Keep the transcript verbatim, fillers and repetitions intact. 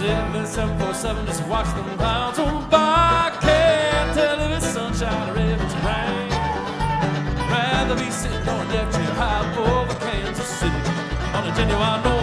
seven seven four seven, just watch them clouds on by. Can't tell if it's sunshine or if it's rain. Rather be sitting on a deck chair high over Kansas City on a genuine